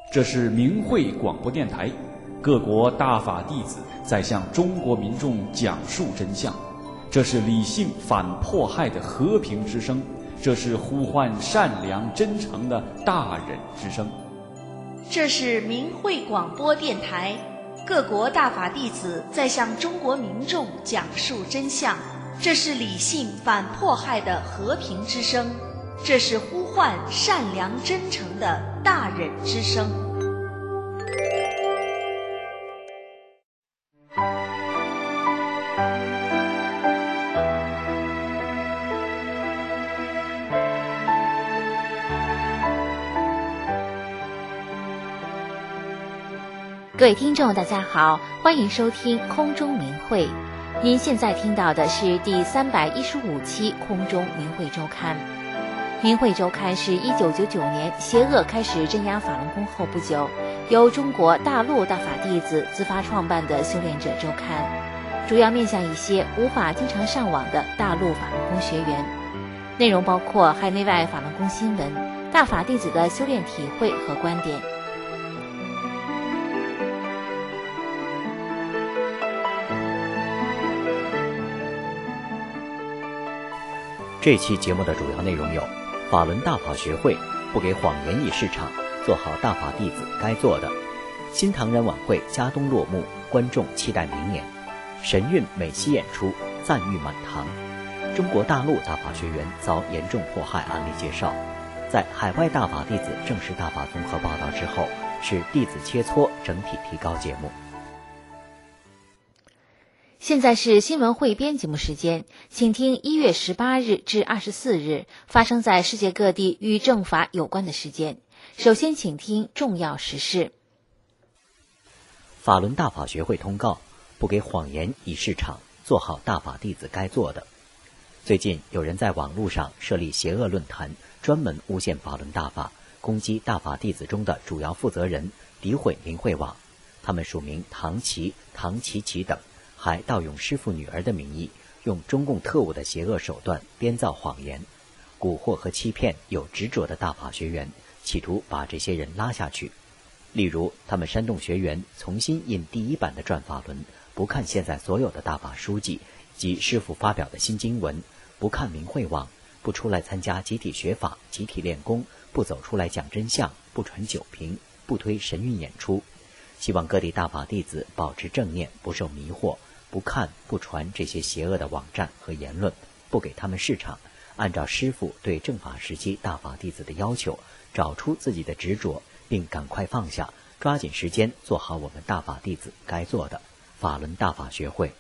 这是明慧广播电台，各国大法弟子在向中国民众讲述真相。这是理性反迫害的和平之声，这是呼唤善良真诚的大忍之声。 这是明慧广播电台，各国大法弟子在向中国民众讲述真相。这是理性反迫害的和平之声，这是呼唤善良真诚的大忍之声。 各位听众大家好，欢迎收听空中明慧。您现在听到的是第315期空中明慧周刊。明慧周刊是1999年邪恶开始镇压法轮功后不久，由中国大陆大法弟子自发创办的修炼者周刊，主要面向一些无法经常上网的大陆法轮功学员。内容包括海内外法轮功新闻、大法弟子的修炼体会和观点。 这期节目的主要内容有：法轮大法学会不给谎言以市场，做好大法弟子该做的；新唐人晚会嘉东落幕，观众期待明年；神韵美西演出，赞誉满堂；中国大陆大法学员遭严重迫害案例介绍。在海外大法弟子正式大法综合报道之后，是弟子切磋整体提高节目。 现在是新闻汇编节目时间，请听1月18日至24日发生在世界各地与正法有关的事件。首先请听重要时事。 法轮大法学会通告，不给谎言以市场，做好大法弟子该做的。最近有人在网络上设立邪恶论坛，专门诬陷法轮大法，攻击大法弟子中的主要负责人，诋毁明慧网。他们署名唐琪、唐琪琪等，还盗用师父女儿的名义，用中共特务的邪恶手段编造谎言，蛊惑和欺骗有执着的大法学员，企图把这些人拉下去。例如，他们煽动学员重新印第一版的转法轮，不看现在所有的大法书籍及师父发表的新经文，不看明慧网，不出来参加集体学法、集体练功，不走出来讲真相，不传酒瓶，不推神韵演出。希望各地大法弟子保持正念，不受迷惑，不看不传这些邪恶的网站和言论，不给他们市场，按照师父对正法时期大法弟子的要求，找出自己的执着，并赶快放下，抓紧时间做好我们大法弟子该做的。法轮大法学会。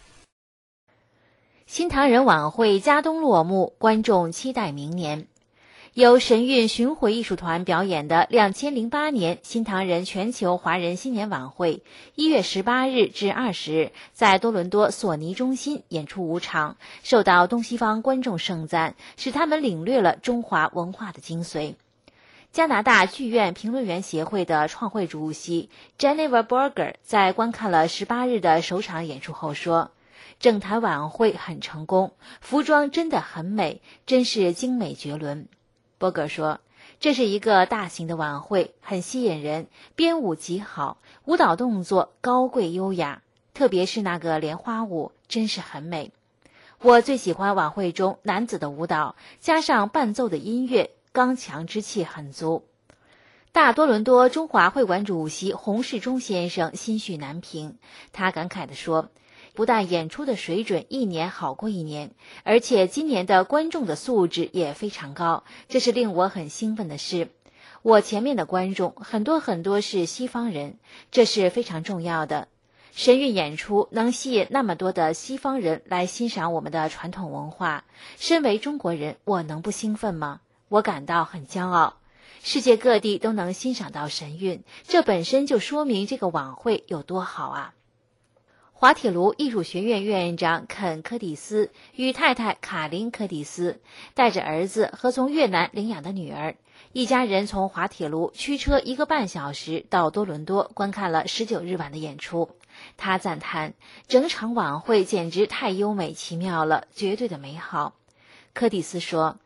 新唐人晚会嘉东落幕，观众期待明年。由神韵巡回艺术团表演的2008年新唐人全球华人新年晚会1月18日至20日在多伦多索尼中心演出5场，受到东西方观众盛赞，使他们领略了中华文化的精髓。加拿大剧院评论员协会的创会主席 Jennifer Berger 在观看了18日的首场演出后说，整台晚会很成功，服装真的很美，真是精美绝伦。波格说，这是一个大型的晚会，很吸引人，编舞极好，舞蹈动作高贵优雅，特别是那个莲花舞真是很美。我最喜欢晚会中男子的舞蹈，加上伴奏的音乐，刚强之气很足。大多伦多中华会馆主席洪世忠先生心绪难平，他感慨地说，不但演出的水准一年好过一年，而且今年的观众的素质也非常高，这是令我很兴奋的事。我前面的观众很多是西方人，这是非常重要的。神韵演出能吸引那么多的西方人来欣赏我们的传统文化，身为中国人，我能不兴奋吗？我感到很骄傲。世界各地都能欣赏到神韵，这本身就说明这个晚会有多好啊。滑铁卢艺术学院院长肯·柯蒂斯与太太卡琳·柯蒂斯带着儿子和从越南领养的女儿，一家人从滑铁卢驱车1个半小时到多伦多观看了19日晚的演出。他赞叹，整场晚会简直太优美奇妙了，绝对的美好。柯蒂斯说，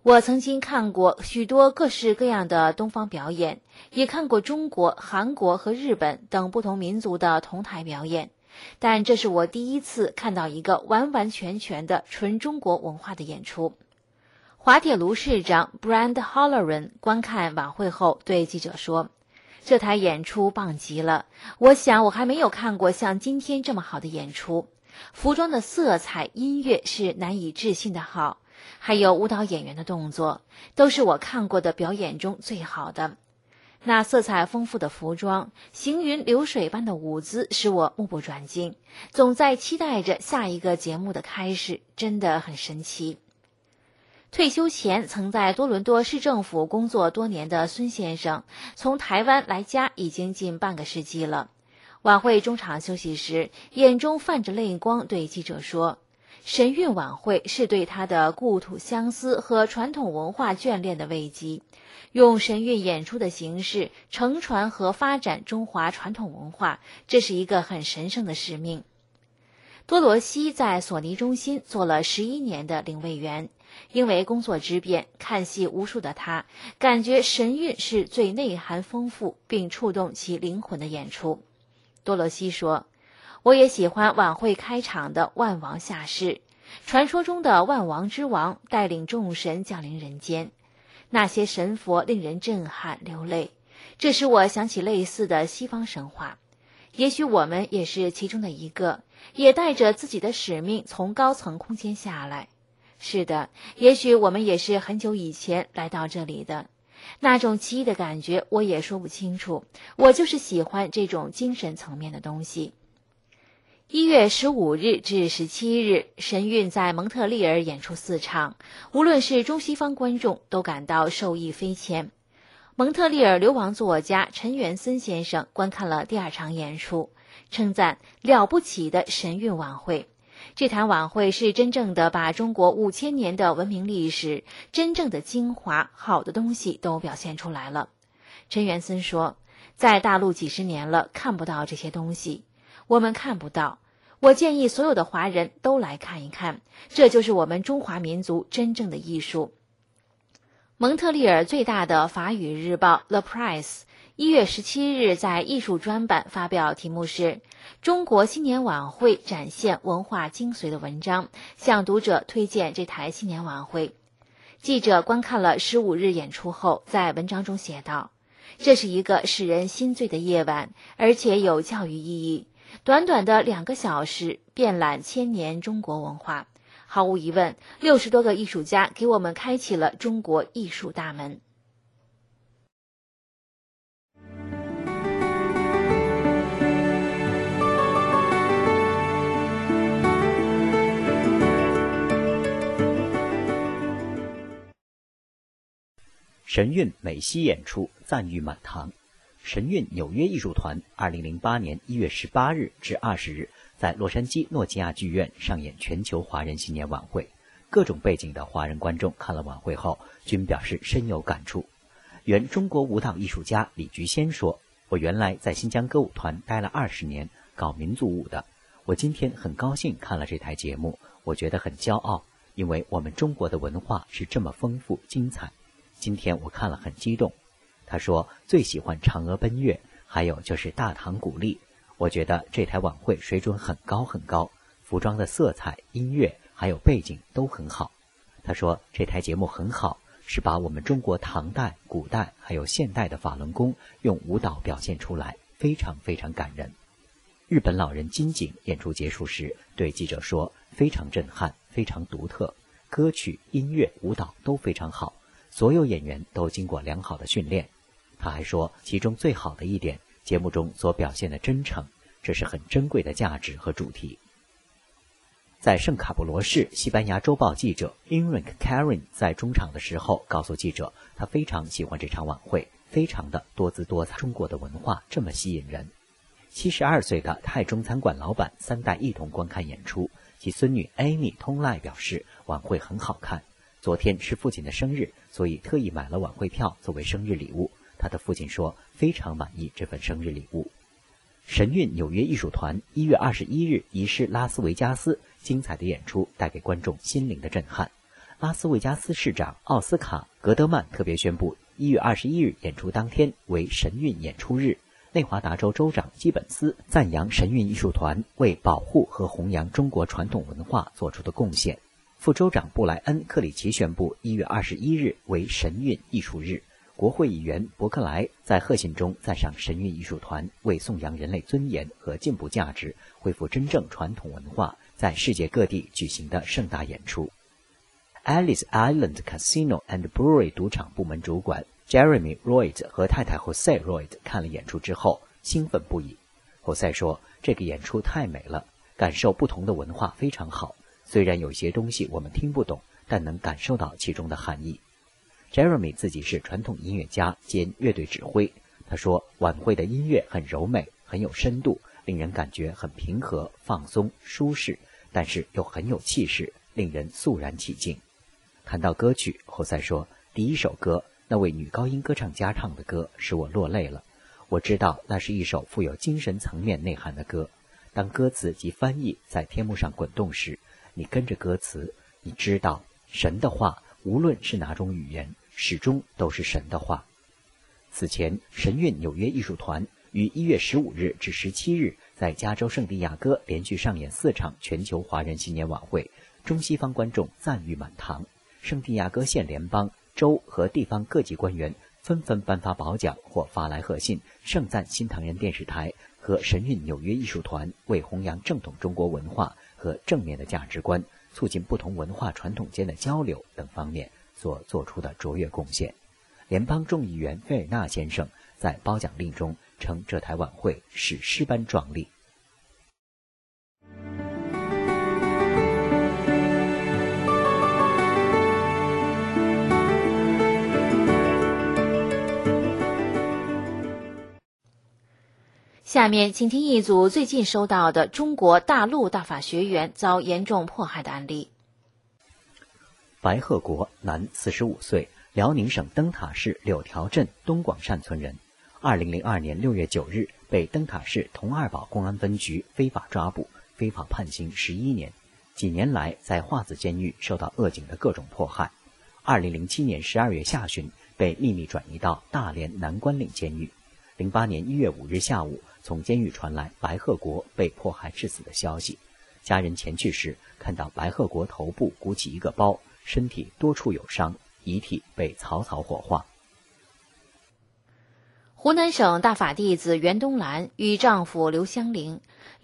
我曾经看过许多各式各样的东方表演，也看过中国、韩国和日本等不同民族的同台表演，但这是我第一次看到一个完完全全的纯中国文化的演出。滑铁卢市长 Brand Halloran 观看晚会后对记者说，这台演出棒极了，我想我还没有看过像今天这么好的演出，服装的色彩、音乐是难以置信的好，还有舞蹈演员的动作，都是我看过的表演中最好的。那色彩丰富的服装，行云流水般的舞姿使我目不转睛，总在期待着下一个节目的开始，真的很神奇。退休前曾在多伦多市政府工作多年的孙先生，从台湾来家已经近半个世纪了。晚会中场休息时，眼中泛着泪光对记者说，神韵晚会是对他的故土相思和传统文化眷恋的慰藉，用神韵演出的形式承传和发展中华传统文化，这是一个很神圣的使命。多罗西在索尼中心做了11年的领位员，因为工作之便，看戏无数的他，感觉神韵是最内涵丰富并触动其灵魂的演出。多罗西说，我也喜欢晚会开场的万王下世，传说中的万王之王带领众神降临人间，那些神佛令人震撼流泪，这使我想起类似的西方神话。也许我们也是其中的一个，也带着自己的使命从高层空间下来。是的，也许我们也是很久以前来到这里的。那种奇异的感觉我也说不清楚，我就是喜欢这种精神层面的东西。1月15日至17日，神韵在蒙特利尔演出4场，无论是中西方观众都感到受益匪浅。蒙特利尔流亡作家陈元森先生观看了第2场演出，称赞了不起的神韵晚会。这场晚会是真正的把中国5000年的文明历史真正的精华好的东西都表现出来了。陈元森说，在大陆几十年了，看不到这些东西，我们看不到，我建议所有的华人都来看一看，这就是我们中华民族真正的艺术。蒙特利尔最大的法语日报 The Press 1月17日在艺术专版发表题目是中国新年晚会展现文化精髓的文章，向读者推荐这台新年晚会。记者观看了15日演出后，在文章中写道，这是一个使人心醉的夜晚，而且有教育意义，短短的2个小时遍览1000年中国文化。毫无疑问，60多个艺术家给我们开启了中国艺术大门。 神韵美西演出赞誉满堂。神韵纽约艺术团2008年1月18日至20日在洛杉矶诺基亚剧院上演全球华人新年晚会，各种背景的华人观众看了晚会后均表示深有感触。原中国舞蹈艺术家李菊仙说，我原来在新疆歌舞团待了20年，搞民族舞的，我今天很高兴看了这台节目，我觉得很骄傲，因为我们中国的文化是这么丰富精彩，今天我看了很激动。他说最喜欢嫦娥奔月，还有就是大唐古丽，我觉得这台晚会水准很高很高，服装的色彩、音乐还有背景都很好。他说这台节目很好，是把我们中国唐代、古代还有现代的法轮功用舞蹈表现出来，非常非常感人。日本老人金井演出结束时对记者说，非常震撼，非常独特，歌曲、音乐、舞蹈都非常好，所有演员都经过良好的训练。他还说，其中最好的一点，节目中所表现的真诚，这是很珍贵的价值和主题。在圣卡布罗市，西班牙周报记者 Enrique Carin 在中场的时候告诉记者，他非常喜欢这场晚会，非常的多姿多彩，中国的文化这么吸引人。72岁的泰中餐馆老板3代一同观看演出，其孙女 Amy 通赖表示晚会很好看，昨天是父亲的生日，所以特意买了晚会票作为生日礼物。他的父亲说非常满意这份生日礼物。神韵纽约艺术团1月21日移师拉斯维加斯，精彩的演出带给观众心灵的震撼。 拉斯维加斯市长奥斯卡·格德曼特别宣布1月21日演出当天为神韵演出日。内华达州州长基本斯赞扬神韵艺术团为保护和弘扬中国传统文化做出的贡献。副州长布莱恩·克里奇宣布1月21日为神韵艺术日。国会议员伯克莱在贺信中赞赏神韵艺术团为颂扬人类尊严和进步价值、恢复真正传统文化，在世界各地举行的盛大演出。Alice Island Casino and Brewery 赌场部门主管 Jeremy Royd 和太太 Jose Royd 看了演出之后兴奋不已。Jose 说，这个演出太美了，感受不同的文化非常好，虽然有些东西我们听不懂，但能感受到其中的含义。Jeremy 自己是传统音乐家兼乐队指挥，他说晚会的音乐很柔美，很有深度，令人感觉很平和、放松、舒适，但是又很有气势，令人肃然起敬。谈到歌曲，侯赛说，第一首歌，那位女高音歌唱家唱的歌使我落泪了。我知道那是一首富有精神层面内涵的歌。当歌词及翻译在天幕上滚动时，你跟着歌词，你知道神的话无论是哪种语言，始终都是神的话。此前，神韵纽约艺术团于1月15日至17日在加州圣地亚哥连续上演4场全球华人新年晚会，中西方观众赞誉满堂。圣地亚哥县联邦、州和地方各级官员纷纷颁发褒奖或发来贺信，盛赞新唐人电视台和神韵纽约艺术团为弘扬正统中国文化和正面的价值观，促进不同文化传统间的交流等方面所做出的卓越贡献。联邦众议员费尔纳先生在褒奖令中称这台晚会史诗般壮丽。 下面请听一组最近收到的中国大陆大法学员遭严重迫害的案例。 白鹤国，男，45岁，辽宁省灯塔市柳条镇东广善村人。2002年6月9日被灯塔市同二堡公安分局非法抓捕，非法判刑11年。几年来在化子监狱受到恶警的各种迫害。2007年12月下旬被秘密转移到大连南关岭监狱。08年1月5日下午，从监狱传来白鹤国被迫害致死的消息。家人前去时，看到白鹤国头部鼓起一个包，身体多处有伤，遗体被草草火化。 湖南省大法弟子袁冬兰与丈夫刘香玲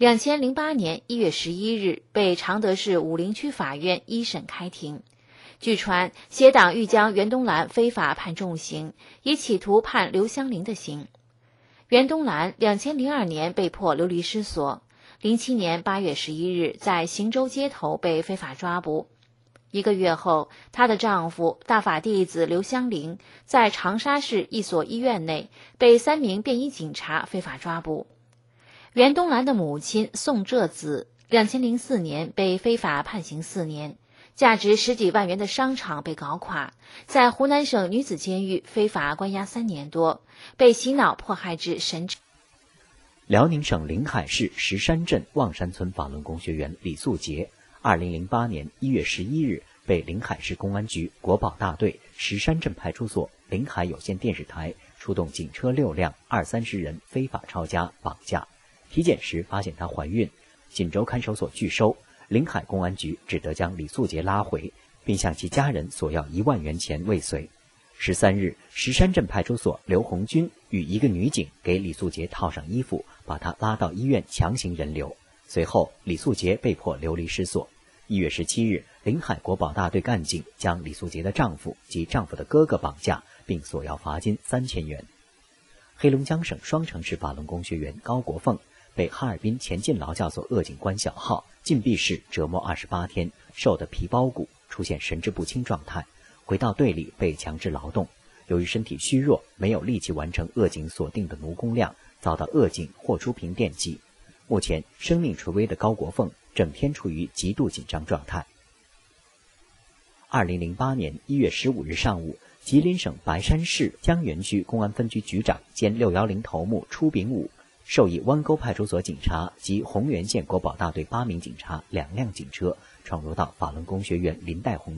2008年1月11日被常德市武陵区法院一审开庭。据传，协党欲将袁冬兰非法判重刑，也企图判刘香玲的刑。袁冬兰2002年被迫流离失所，07年8月11日在邢州街头被非法抓捕。1个月后，她的丈夫大法弟子刘香玲在长沙市一所医院内被3名便衣警察非法抓捕。袁冬兰的母亲宋浙子2004年被非法判刑4年，价值10几万元的商场被搞垮，在湖南省女子监狱非法关押3年多，被洗脑迫害至神。 辽宁省临海市石山镇望山村法轮功学员李素杰2008年1月11日被临海市公安局国保大队石山镇派出所临海有线电视台出动警车6辆20-30人非法抄家绑架。体检时发现她怀孕，锦州看守所拒收，临海公安局只得将李素杰拉回，并向其家人索要1万元钱未遂。13日，石山镇派出所刘红军与一个女警给李素杰套上衣服，把她拉到医院强行人流。随后，李素杰被迫流离失所。1月17日，临海国保大队干警将李素杰的丈夫及丈夫的哥哥绑架，并索要罚金3000元。黑龙江省双城市法轮功学员高国凤被哈尔滨前进劳教所恶警官小浩禁闭室折磨28天，瘦得皮包骨，出现神志不清状态。回到队里被强制劳动，由于身体虚弱，没有力气完成恶警所定的奴工量，遭到恶警霍初平电击。目前生命垂危的高国凤整天处于极度紧张状态。2008年1月15日上午，吉林省白山市江源区公安分局局长兼610头目初炳武授意湾沟派出所警察及洪源县国保大队8名警察2辆警车闯入到法轮功学员林代红家，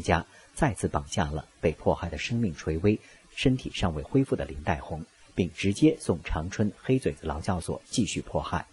再次绑架了被迫害的生命垂危、身体尚未恢复的林黛红，并直接送长春黑嘴子劳教所继续迫害。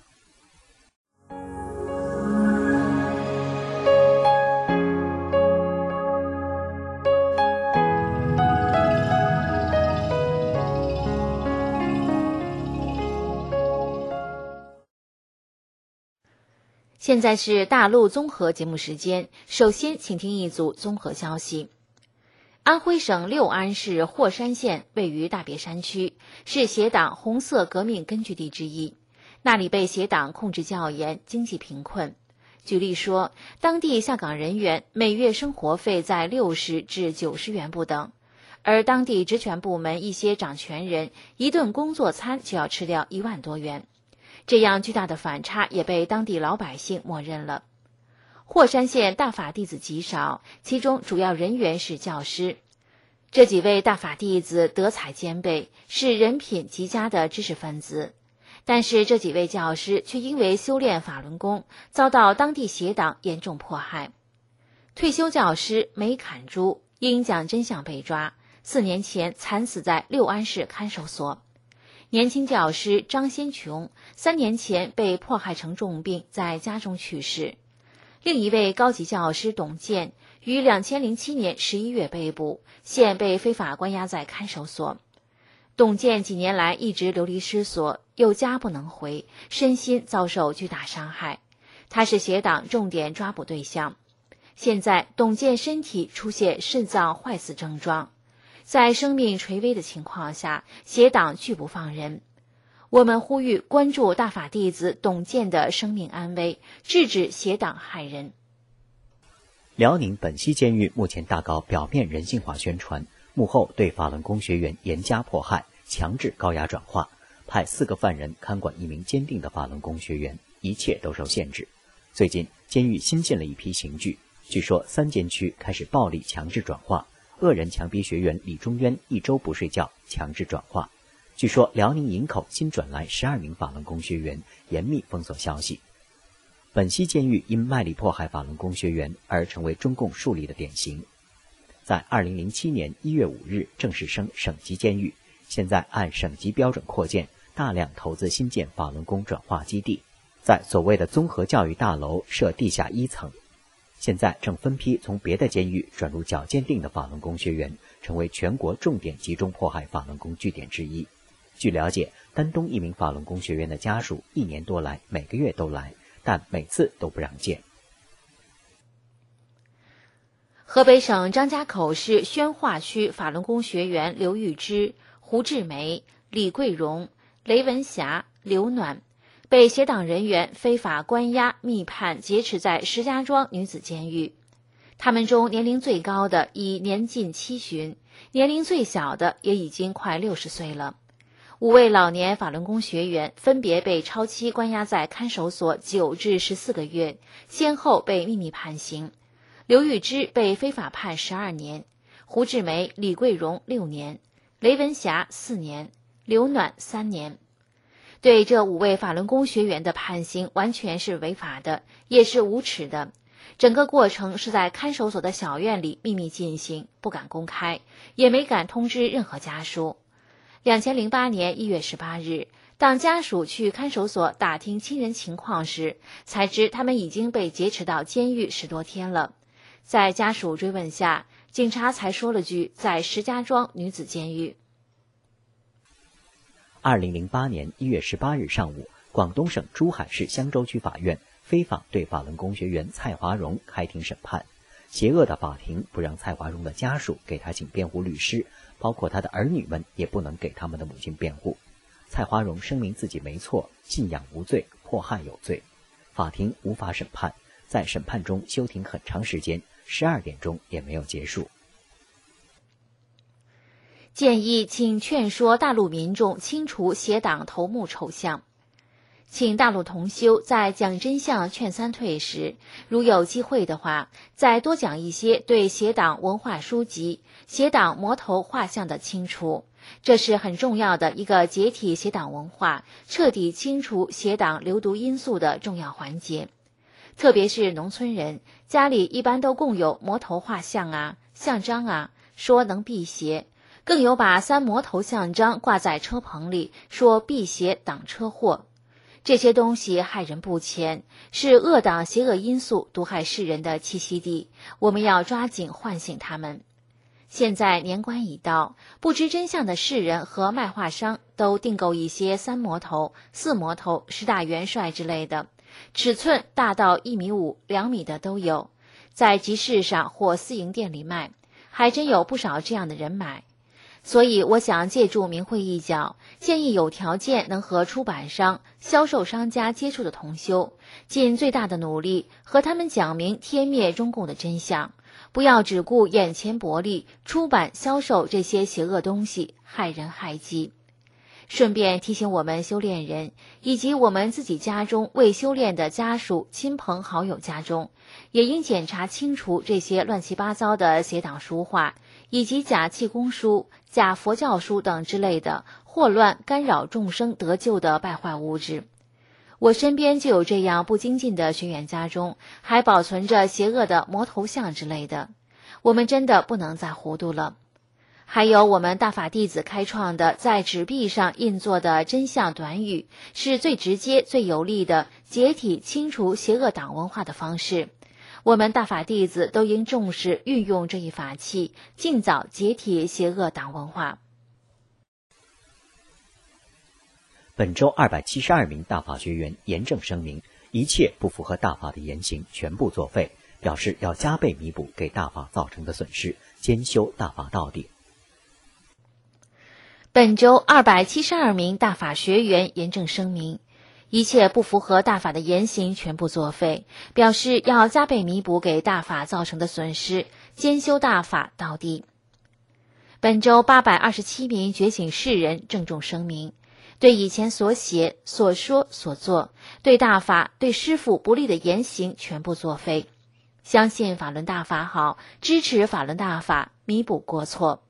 现在是大陆综合节目时间，首先请听一组综合消息。安徽省六安市霍山县位于大别山区，是协党红色革命根据地之一，那里被协党控制较严，经济贫困。举例说，当地下岗人员每月生活费在60至90元不等，而当地职权部门一些掌权人一顿工作餐就要吃掉1万多元。这样巨大的反差也被当地老百姓默认了。霍山县大法弟子极少，其中主要人员是教师。这几位大法弟子德才兼备，是人品极佳的知识分子。但是这几位教师却因为修炼法轮功，遭到当地协党严重迫害。退休教师梅侃珠因讲真相被抓，4年前惨死在六安市看守所。年轻教师张先琼3年前被迫害成重病，在家中去世。另一位高级教师董健于2007年11月被捕，现被非法关押在看守所。董健几年来一直流离失所，又家不能回，身心遭受巨大伤害。他是协党重点抓捕对象。现在董健身体出现肾脏坏死症状，在生命垂危的情况下，协党拒不放人。我们呼吁关注大法弟子董健的生命安危，制止协党害人。 辽宁本溪监狱目前大搞表面人性化宣传，幕后对法轮功学员严加迫害，强制高压转化，派4个犯人看管1名坚定的法轮功学员，一切都受限制。最近监狱新进了一批刑具，据说3监区开始暴力强制转化，恶人强逼学员李中渊1周不睡觉，强制转化。据说辽宁营口新转来12名法轮功学员，严密封锁消息。本溪监狱因卖力迫害法轮功学员而成为中共树立的典型。在2007年1月5日正式升省级监狱，现在按省级标准扩建，大量投资新建法轮功转化基地，在所谓的综合教育大楼设地下1层。现在正分批从别的监狱转入较坚定的法轮功学员，成为全国重点集中迫害法轮功据点之一。据了解，丹东1名法轮功学员的家属1年多来每个月都来，但每次都不让见。 河北省张家口市宣化区法轮功学员刘玉芝、胡志梅、李桂荣、雷文霞、刘暖被协党人员非法关押密判劫持在石家庄女子监狱。他们中年龄最高的已年近70旬，年龄最小的也已经快60岁了。5位老年法轮功学员分别被超期关押在看守所9至14个月，先后被秘密判刑。刘玉芝被非法判12年，胡志梅、李桂荣6年，雷文霞4年，刘暖3年。对这5位法轮功学员的判刑完全是违法的，也是无耻的。整个过程是在看守所的小院里秘密进行，不敢公开，也没敢通知任何家属。2008年1月18日，当家属去看守所打听亲人情况时，才知他们已经被劫持到监狱10多天了。在家属追问下，警察才说了句在石家庄女子监狱。 2008年1月18日上午，广东省珠海市香洲区法院非法对法轮功学员蔡华荣开庭审判。邪恶的法庭不让蔡华荣的家属给他请辩护律师，包括他的儿女们也不能给他们的母亲辩护。蔡华荣声明自己没错，信仰无罪，迫害有罪。法庭无法审判，在审判中休庭很长时间，12点钟也没有结束。 建议请劝说大陆民众清除协党头目丑相。请大陆同修在讲真相劝三退时，如有机会的话，再多讲一些对协党文化书籍、协党魔头画像的清除，这是很重要的一个解体协党文化、彻底清除协党流毒因素的重要环节。特别是农村人，家里一般都供有魔头画像啊、 象章啊，说能辟邪，更有把三魔头象章挂在车棚里，说辟邪挡车祸。这些东西害人不浅，是恶党邪恶因素毒害世人的栖息地，我们要抓紧唤醒他们。现在年关已到，不知真相的世人和卖画商都订购一些三魔头、四魔头、10大元帅之类的，尺寸大到1.5米、2米的都有，在集市上或私营店里卖，还真有不少这样的人买。所以我想借助明慧一角，建议有条件能和出版商、销售商家接触的同修，尽最大的努力和他们讲明天灭中共的真相，不要只顾眼前薄利，出版销售这些邪恶东西，害人害己。顺便提醒我们修炼人，以及我们自己家中未修炼的家属、亲朋好友家中，也应检查清除这些乱七八糟的邪党书画，以及假气功书、假佛教书等之类的祸乱干扰众生得救的败坏物质。我身边就有这样不精进的学员，家中还保存着邪恶的魔头像之类的，我们真的不能再糊涂了。还有我们大法弟子开创的在纸币上印做的真相短语，是最直接最有力的解体清除邪恶党文化的方式。我们大法弟子都应重视运用这一法器，尽早解体邪恶党文化。 本周272名大法学员严正声明，一切不符合大法的言行全部作废，表示要加倍弥补给大法造成的损失，兼修大法到底。 本周272名大法学员严正声明，一切不符合大法的言行全部作废，表示要加倍弥补给大法造成的损失，兼修大法到底。本周827名觉醒世人郑重声明，对以前所写、所说、所做，对大法、对师父不利的言行全部作废，相信法轮大法好，支持法轮大法，弥补过错。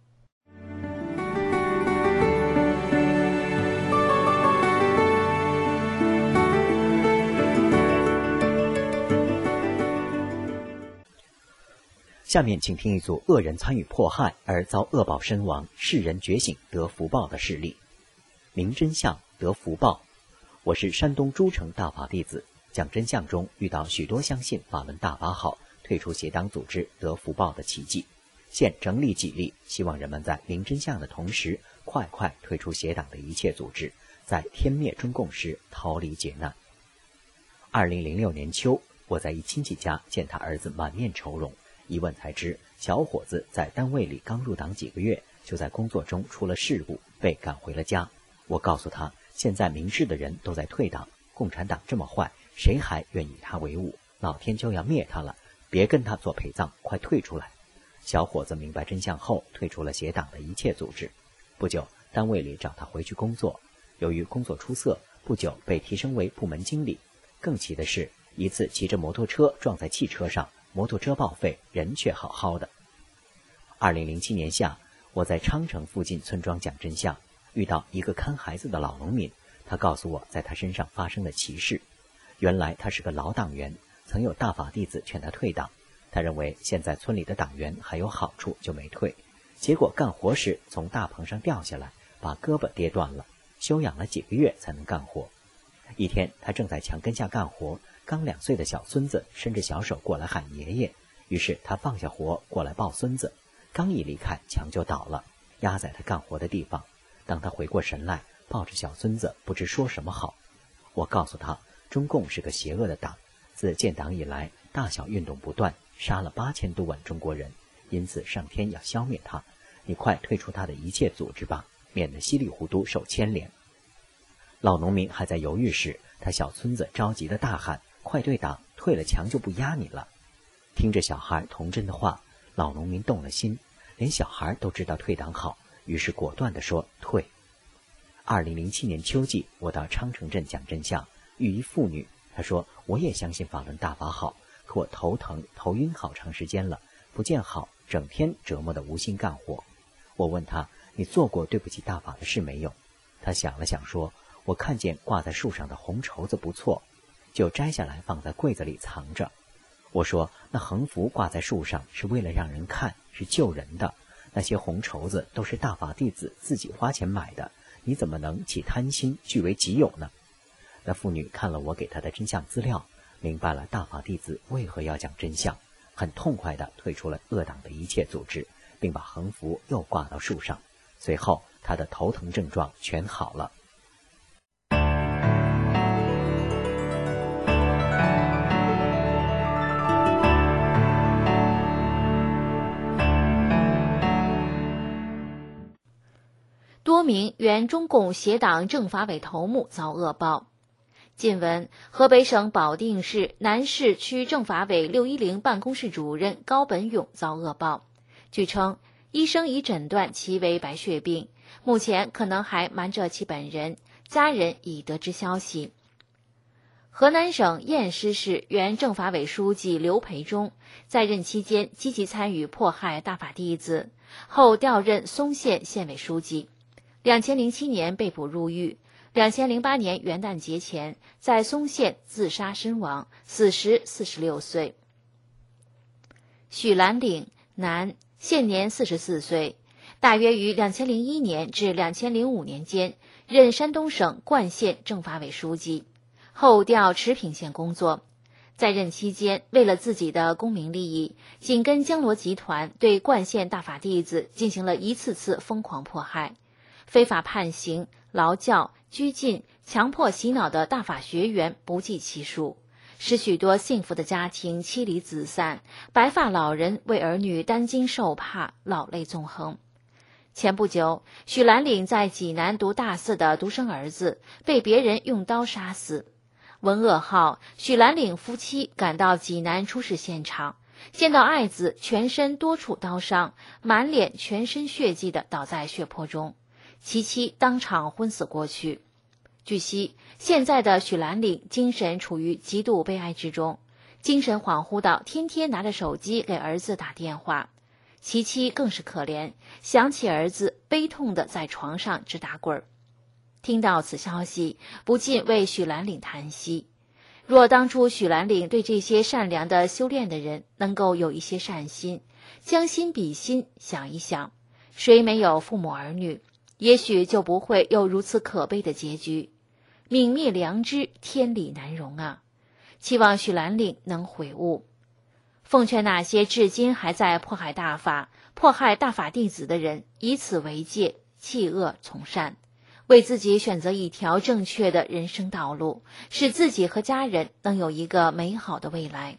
下面请听一组恶人参与迫害而遭恶报身亡，世人觉醒得福报的事例。明真相得福报。我是山东诸城大法弟子，讲真相中遇到许多相信法轮大法好，退出邪党组织得福报的奇迹。现整理几例，希望人们在明真相的同时，快退出邪党的一切组织，在天灭中共时逃离劫难。2006年秋，我在一亲戚家见他儿子满面愁容，一问才知，小伙子在单位里刚入党几个月，就在工作中出了事故，被赶回了家。我告诉他，现在明智的人都在退党，共产党这么坏，谁还愿以他为伍？老天就要灭他了，别跟他做陪葬，快退出来。小伙子明白真相后，退出了邪党的一切组织。不久，单位里找他回去工作，由于工作出色，不久被提升为部门经理。更奇的是，一次骑着摩托车撞在汽车上，摩托车报废，人却好好的。2007年夏，我在昌城附近村庄讲真相，遇到一个看孩子的老农民，他告诉我在他身上发生的奇事。原来他是个老党员，曾有大法弟子劝他退党，他认为现在村里的党员还有好处，就没退。结果干活时从大棚上掉下来，把胳膊跌断了，休养了几个月才能干活。一天，他正在墙根下干活，刚2岁的小孙子伸着小手过来喊爷爷，于是他放下活过来抱孙子，刚一离开，墙就倒了，压在他干活的地方。当他回过神来，抱着小孙子不知说什么好。我告诉他，中共是个邪恶的党，自建党以来大小运动不断，杀了8000多万中国人，因此上天要消灭他，你快退出他的一切组织吧，免得稀里糊涂受牵连。老农民还在犹豫时，他小孙子着急地大喊，快退党，退了墙就不压你了。听着小孩童真的话，老农民动了心，连小孩都知道退党好，于是果断地说退。2007年秋季，我到昌城镇讲真相，遇一妇女，她说我也相信法轮大法好，可我头疼头晕好长时间了，不见好，整天折磨得无心干活。我问她，你做过对不起大法的事没有？她想了想说，我看见挂在树上的红绸子不错，就摘下来放在柜子里藏着。 我说，那横幅挂在树上是为了让人看，是救人的。那些红绸子都是大法弟子自己花钱买的，你怎么能起贪心，据为己有呢？那妇女看了我给她的真相资料，明白了大法弟子为何要讲真相，很痛快地退出了恶党的一切组织，并把横幅又挂到树上。随后她的头疼症状全好了。 多名原中共协党政法委头目遭恶报。近闻，河北省保定市南市区政法委610办公室主任高本勇遭恶报。据称，医生已诊断其为白血病，目前可能还瞒着其本人，家人已得知消息。河南省偃师市原政法委书记刘培忠在任期间积极参与迫害大法弟子，后调任嵩县县委书记。2007年被捕入狱，2008年元旦节前在嵩县自杀身亡，死时46岁。许兰岭，男，现年44岁，大约于2001年至2005年间任山东省冠县政法委书记，后调池平县工作。在任期间，为了自己的功名利益，紧跟江罗集团对冠县大法弟子进行了一次次疯狂迫害，非法判刑、劳教、拘禁、强迫洗脑的大法学员不计其数，使许多幸福的家庭妻离子散，白发老人为儿女担惊受怕，老泪纵横。前不久，许兰岭在济南读大4的独生儿子被别人用刀杀死。闻噩耗，许兰岭夫妻赶到济南出事现场，见到爱子全身多处刀伤，满脸全身血迹地倒在血泊中，其妻当场昏死过去。据悉，现在的许兰岭精神处于极度悲哀之中，精神恍惚到天天拿着手机给儿子打电话。其妻更是可怜，想起儿子，悲痛地在床上直打滚。听到此消息，不禁为许兰岭叹息。若当初许兰岭对这些善良的修炼的人能够有一些善心，将心比心，想一想，谁没有父母儿女，也许就不会有如此可悲的结局。泯灭良知，天理难容啊！期望许兰岭能悔悟。奉劝那些至今还在迫害大法、迫害大法弟子的人，以此为戒，弃恶从善，为自己选择一条正确的人生道路，使自己和家人能有一个美好的未来。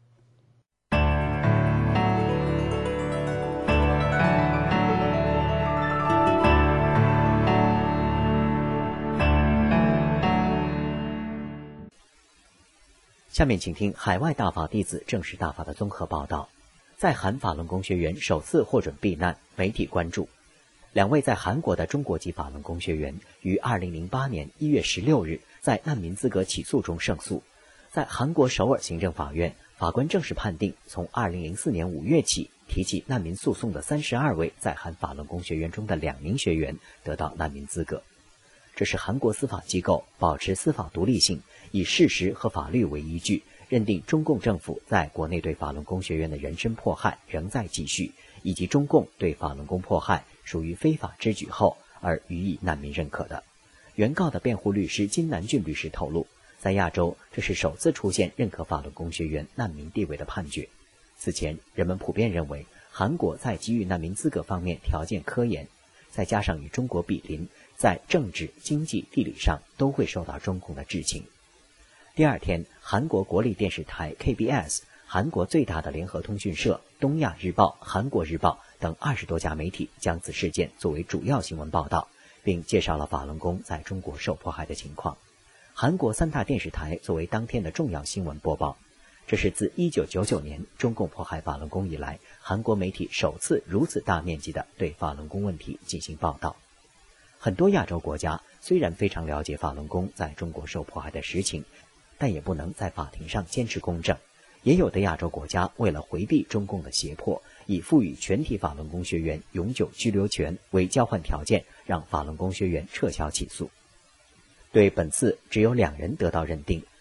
下面请听海外大法弟子正式大法的综合报道。在韩法轮功学员首次获准避难，媒体关注。2位在韩国的中国籍法轮功学员于2008年1月16日在难民资格起诉中胜诉。在韩国首尔行政法院，法官正式判定，从2004年5月起提起难民诉讼的32位在韩法轮功学员中的2名学员得到难民资格。这是韩国司法机构保持司法独立性，以事实和法律为依据，认定中共政府在国内对法轮功学员的人身迫害仍在继续，以及中共对法轮功迫害属于非法之举后而予以难民认可的。原告的辩护律师金南俊律师透露，在亚洲这是首次出现认可法轮功学员难民地位的判决。此前人们普遍认为韩国在给予难民资格方面条件苛严，再加上与中国比邻，在政治、经济、地理上都会受到中共的制请。第二天，韩国国立电视台 KBS、 韩国最大的联合通讯社、东亚日报、韩国日报等20多家媒体将此事件作为主要新闻报道，并介绍了法轮功在中国受迫害的情况。韩国3大电视台作为当天的重要新闻播报。这是自1999年中共迫害法轮功以来，韩国媒体首次如此大面积的对法轮功问题进行报道。很多亚洲国家虽然非常了解法轮功在中国受迫害的实情，但也不能在法庭上坚持公正。也有的亚洲国家为了回避中共的胁迫，以赋予全体法轮功学员永久居留权为交换条件，让法轮功学员撤销起诉。对本次只有2人得到认定，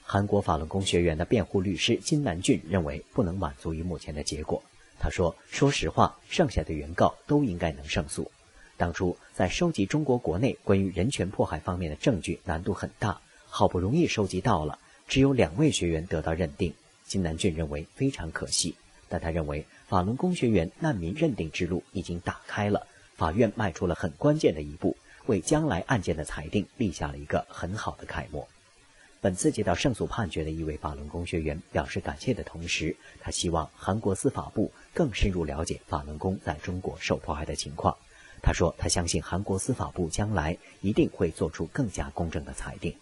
韩国法轮功学员的辩护律师金南俊认为不能满足于目前的结果。他说，说实话，剩下的原告都应该能胜诉。当初在收集中国国内关于人权迫害方面的证据难度很大，好不容易收集到了，只有2位学员得到认定。金南俊认为非常可惜，但他认为法轮功学员难民认定之路已经打开了，法院迈出了很关键的一步，为将来案件的裁定立下了一个很好的楷模。本次接到胜诉判决的一位法轮功学员表示感谢的同时，他希望韩国司法部更深入了解法轮功在中国受迫害的情况。他说，他相信韩国司法部将来一定会做出更加公正的裁定。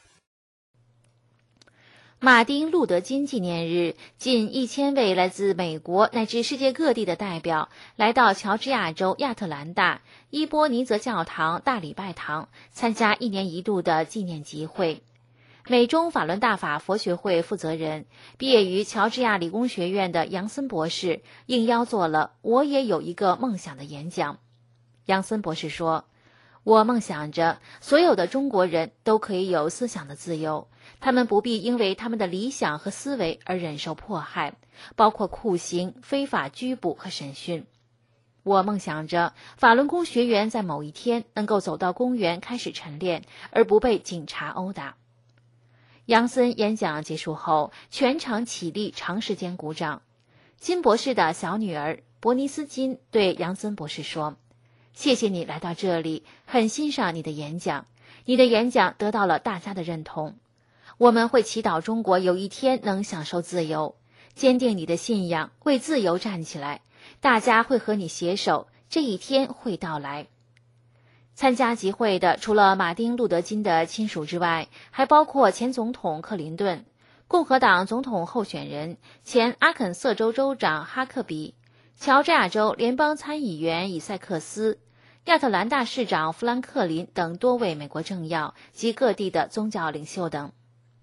马丁·路德·金纪念日，近1000位来自美国乃至世界各地的代表来到乔治亚州亚特兰大伊波尼泽教堂大礼拜堂，参加1年1度的纪念集会。美中法轮大法佛学会负责人、毕业于乔治亚理工学院的杨森博士应邀做了“我也有一个梦想”的演讲。杨森博士说，我梦想着所有的中国人都可以有思想的自由，他们不必因为他们的理想和思维而忍受迫害，包括酷刑、非法拘捕和审讯。我梦想着法轮功学员在某一天能够走到公园开始晨练，而不被警察殴打。杨森演讲结束后，全场起立长时间鼓掌。金博士的小女儿伯尼斯金对杨森博士说，谢谢你来到这里，很欣赏你的演讲，你的演讲得到了大家的认同。我们会祈祷中国有一天能享受自由，坚定你的信仰，为自由站起来，大家会和你携手，这一天会到来。参加集会的除了马丁·路德·金的亲属之外，还包括前总统克林顿、共和党总统候选人、前阿肯色州州长哈克比、乔治亚州联邦参议员以塞克斯、亚特兰大市长富兰克林等多位美国政要及各地的宗教领袖等。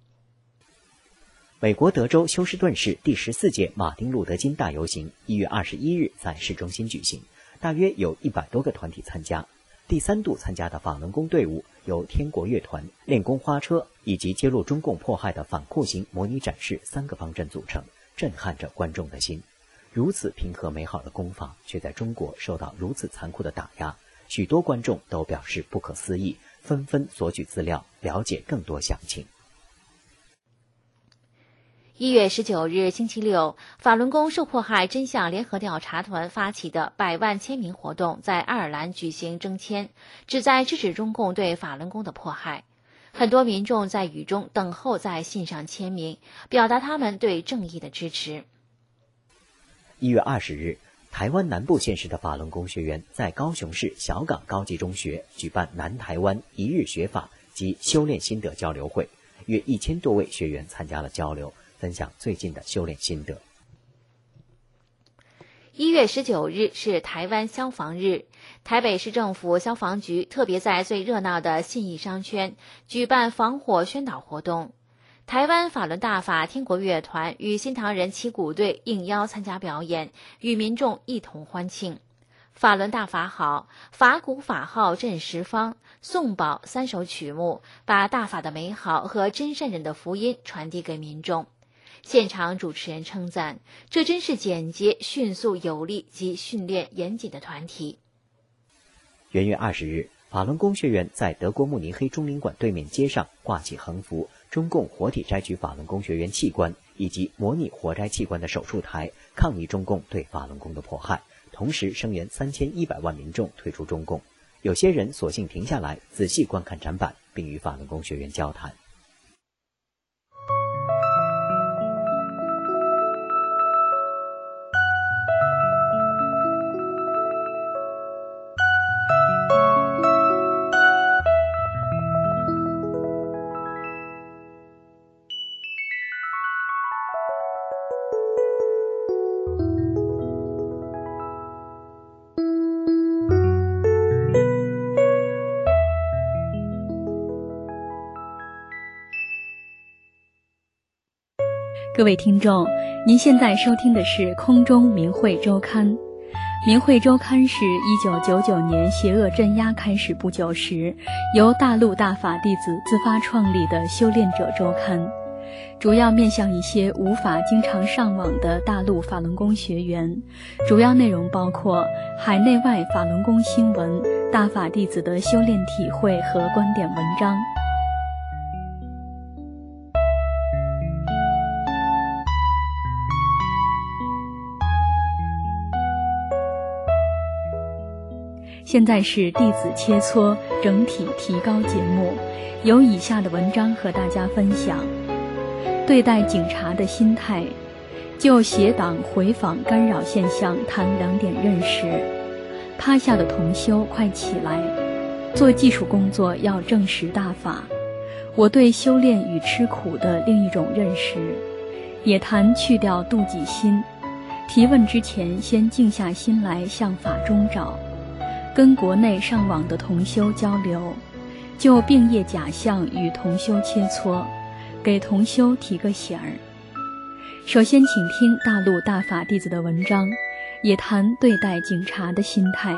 美国德州休斯顿市第14届马丁·路德·金大游行1月21日在市中心举行，大约有100多个团体参加。第3度参加的法轮功队伍由天国乐团、练功花车以及揭露中共迫害的反酷刑模拟展示3个方阵组成，震撼着观众的心。如此平和美好的功法，却在中国受到如此残酷的打压，许多观众都表示不可思议，纷纷索取资料，了解更多详情。 1月19日星期六，法轮功受迫害真相联合调查团发起的100万签名活动在爱尔兰举行征签，旨在制止中共对法轮功的迫害。很多民众在雨中等候在信上签名，表达他们对正义的支持。 1月20日，台湾南部县市的法轮功学员在高雄市小港高级中学举办南台湾一日学法及修炼心得交流会，约1000多位学员参加了交流，分享最近的修炼心得。 1月19日是台湾消防日，台北市政府消防局特别在最热闹的信义商圈举办防火宣导活动。台湾法轮大法天国乐团与新唐人旗鼓队应邀参加表演，与民众一同欢庆。法轮大法好，法鼓法号震十方，颂宝3首曲目，把大法的美好和真善人的福音传递给民众。现场主持人称赞，这真是简洁、迅速、有力及训练严谨的团体。 元月20日，法轮功学员在德国慕尼黑中领馆对面街上挂起横幅“中共活体摘取法轮功学员器官以及模拟活摘器官的手术台”，抗议中共对法轮功的迫害，同时声援3100万民众退出中共。有些人索性停下来仔细观看展板，并与法轮功学员交谈。 各位听众，您现在收听的是空中明慧周刊。明慧周刊是1999年邪恶镇压开始不久时，由大陆大法弟子自发创立的修炼者周刊。 主要面向一些无法经常上网的大陆法轮功学员，主要内容包括海内外法轮功新闻、大法弟子的修炼体会和观点文章。现在是弟子切磋整体提高节目，有以下的文章和大家分享：对待警察的心态，就邪党回访干扰现象谈2点认识。趴下的同修快起来，做技术工作要正视大法。我对修炼与吃苦的另一种认识，也谈去掉妒忌心。提问之前先静下心来向法中找，跟国内上网的同修交流，就病业假象与同修切磋，给同修提个醒儿。首先请听大陆大法弟子的文章，也谈对待警察的心态。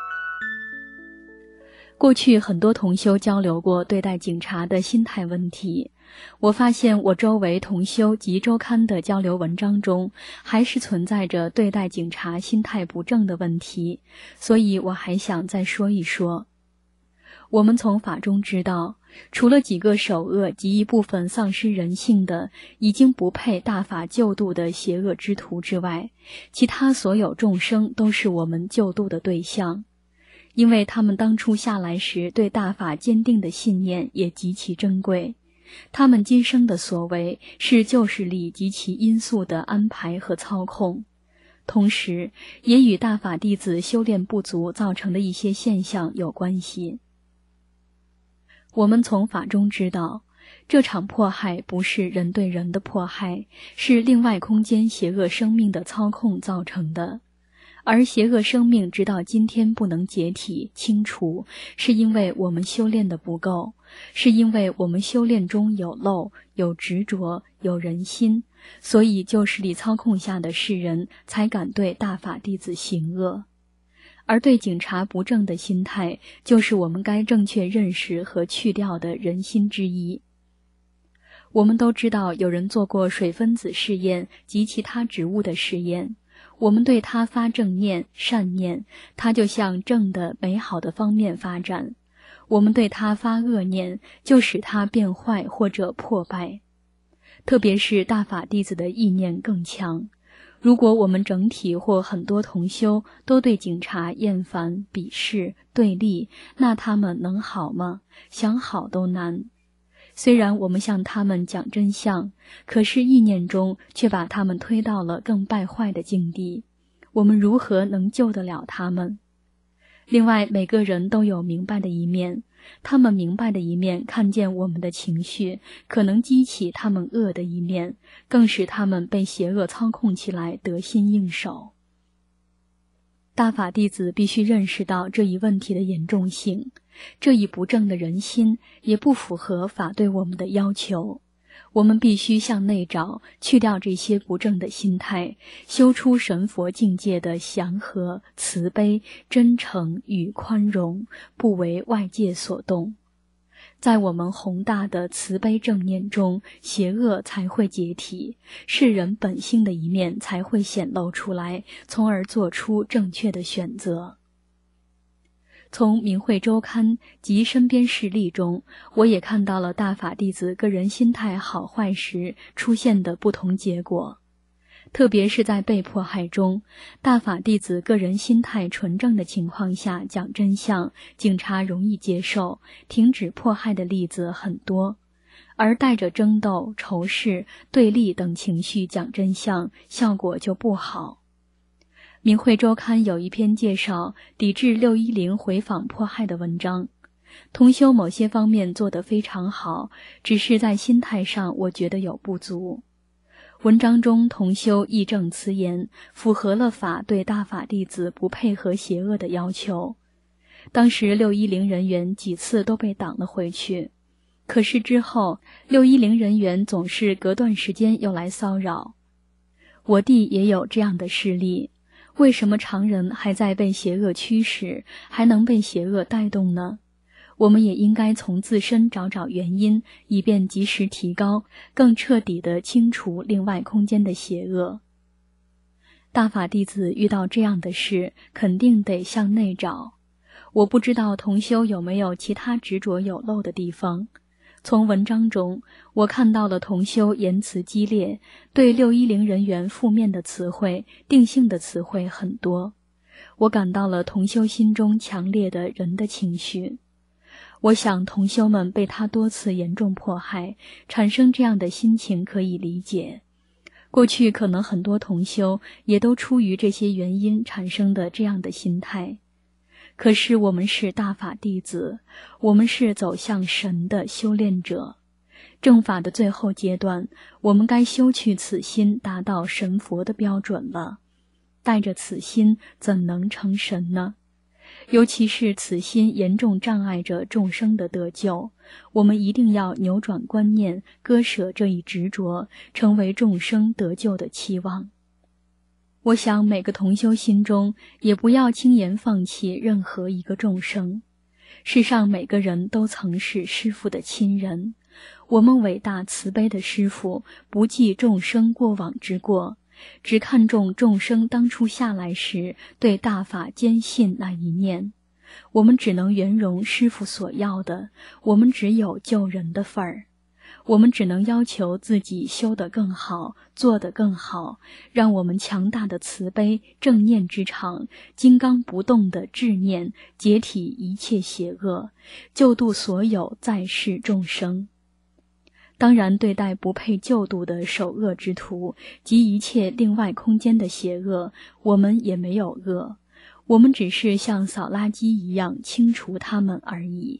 过去很多同修交流过对待警察的心态问题，我发现我周围同修及周刊的交流文章中，还是存在着对待警察心态不正的问题，所以我还想再说一说。我们从法中知道，除了几个首恶及一部分丧失人性的、已经不配大法救度的邪恶之徒之外，其他所有众生都是我们救度的对象。因为他们当初下来时对大法坚定的信念也极其珍贵，他们今生的所为是旧势力及其因素的安排和操控，同时也与大法弟子修炼不足造成的一些现象有关系。我们从法中知道，这场迫害不是人对人的迫害，是另外空间邪恶生命的操控造成的。而邪恶生命直到今天不能解体清除，是因为我们修炼的不够，是因为我们修炼中有漏、有执着、有人心，所以旧势力操控下的世人才敢对大法弟子行恶。而对警察不正的心态，就是我们该正确认识和去掉的人心之一。我们都知道有人做过水分子试验及其他植物的实验，我们对它发正念、善念，它就向正的美好的方面发展；我们对它发恶念，就使它变坏或者破败。特别是大法弟子的意念更强。如果我们整体或很多同修都对警察厌烦、鄙视、对立，那他们能好吗？想好都难。虽然我们向他们讲真相，可是意念中却把他们推到了更败坏的境地，我们如何能救得了他们？另外，每个人都有明白的一面，他们明白的一面看见我们的情绪，可能激起他们恶的一面，更使他们被邪恶操控起来，得心应手。大法弟子必须认识到这一问题的严重性，这一不正的人心也不符合法对我们的要求。我们必须向内找，去掉这些不正的心态，修出神佛境界的祥和、慈悲、真诚与宽容，不为外界所动。在我们宏大的慈悲正念中，邪恶才会解体，世人本性的一面才会显露出来，从而做出正确的选择。从明慧周刊及身边事例中，我也看到了大法弟子个人心态好坏时出现的不同结果。特别是在被迫害中，大法弟子个人心态纯正的情况下讲真相，警察容易接受，停止迫害的例子很多。而带着争斗、仇视、对立等情绪讲真相，效果就不好。明慧周刊有一篇介绍抵制610回访迫害的文章，同修某些方面做得非常好，只是在心态上我觉得有不足。文章中同修义正辞严，符合了法对大法弟子不配合邪恶的要求。当时610人员几次都被挡了回去，可是之后610人员总是隔段时间又来骚扰。我弟也有这样的事例，为什么常人还在被邪恶驱使，还能被邪恶带动呢？ 我们也应该从自身找找原因，以便及时提高，更彻底地清除另外空间的邪恶。大法弟子遇到这样的事，肯定得向内找。我不知道同修有没有其他执着有漏的地方。从文章中，我看到了同修言辞激烈，对610人员负面的词汇、定性的词汇很多。我感到了同修心中强烈的人的情绪。我想同修们被他多次严重迫害，产生这样的心情可以理解。过去可能很多同修也都出于这些原因产生的这样的心态。可是我们是大法弟子，我们是走向神的修炼者。正法的最后阶段，我们该修去此心，达到神佛的标准了。带着此心，怎能成神呢？尤其是此心严重障碍着众生的得救，我们一定要扭转观念，割舍这一执着，成为众生得救的期望。我想每个同修心中也不要轻言放弃任何一个众生。世上每个人都曾是师父的亲人，我们伟大慈悲的师父不计众生过往之过，只看重众生当初下来时对大法坚信那一念。我们只能圆融师父所要的，我们只有救人的份儿。我们只能要求自己修得更好，做得更好，让我们强大的慈悲正念之场，金刚不动的智念，解体一切邪恶，救度所有在世众生。当然，对待不配救度的首恶之徒及一切另外空间的邪恶，我们也没有恶，我们只是像扫垃圾一样清除它们而已。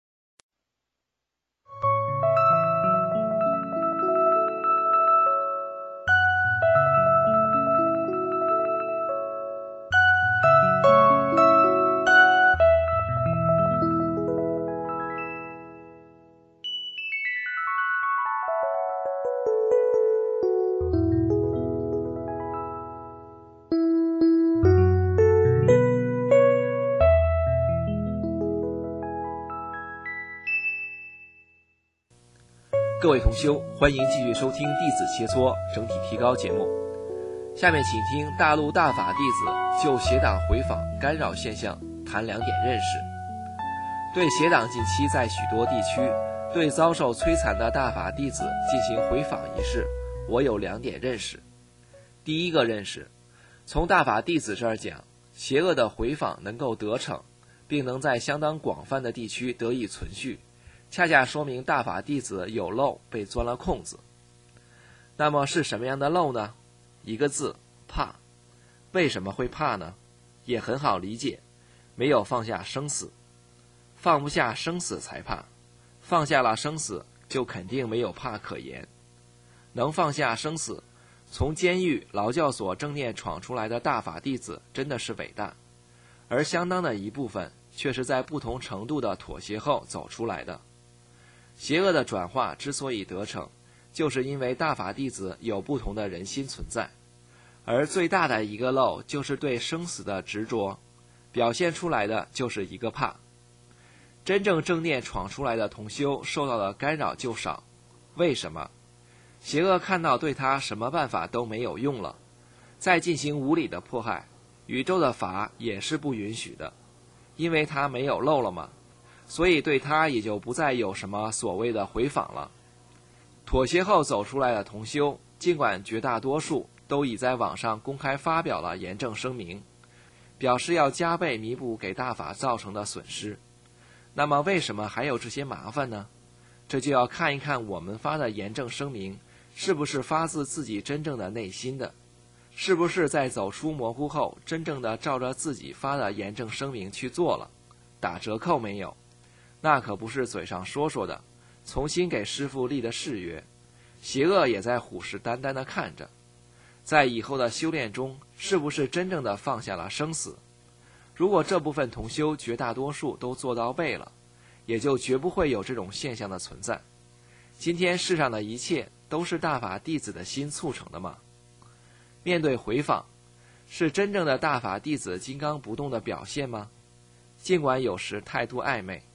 各位同修，欢迎继续收听弟子切磋整体提高节目。下面请听大陆大法弟子就邪党回访干扰现象谈2点认识。对邪党近期在许多地区对遭受摧残的大法弟子进行回访一事，我有2点认识。第一个认识，从大法弟子这儿讲，邪恶的回访能够得逞，并能在相当广泛的地区得以存续，恰恰说明大法弟子有漏被钻了空子。那么是什么样的漏呢？一个字，怕。为什么会怕呢？也很好理解，没有放下生死。放不下生死才怕，放下了生死就肯定没有怕可言。能放下生死，从监狱劳教所正念闯出来的大法弟子真的是伟大，而相当的一部分却是在不同程度的妥协后走出来的。邪恶的转化之所以得逞，就是因为大法弟子有不同的人心存在，而最大的一个漏就是对生死的执着，表现出来的就是一个怕。真正正念闯出来的同修受到的干扰就少，为什么？邪恶看到对他什么办法都没有用了，再进行无理的迫害，宇宙的法也是不允许的，因为他没有漏了嘛，所以对他也就不再有什么所谓的回访了。妥协后走出来的同修，尽管绝大多数都已在网上公开发表了严正声明，表示要加倍弥补给大法造成的损失，那么为什么还有这些麻烦呢？这就要看一看我们发的严正声明是不是发自自己真正的内心的，是不是在走出模糊后真正的照着自己发的严正声明去做了，打折扣没有？那可不是嘴上说说的，重新给师父立的誓约，邪恶也在虎视眈眈地看着。在以后的修炼中，是不是真正的放下了生死？如果这部分同修绝大多数都做到位了，也就绝不会有这种现象的存在。今天世上的一切都是大法弟子的心促成的吗？面对回访，是真正的大法弟子金刚不动的表现吗？尽管有时态度暧昧，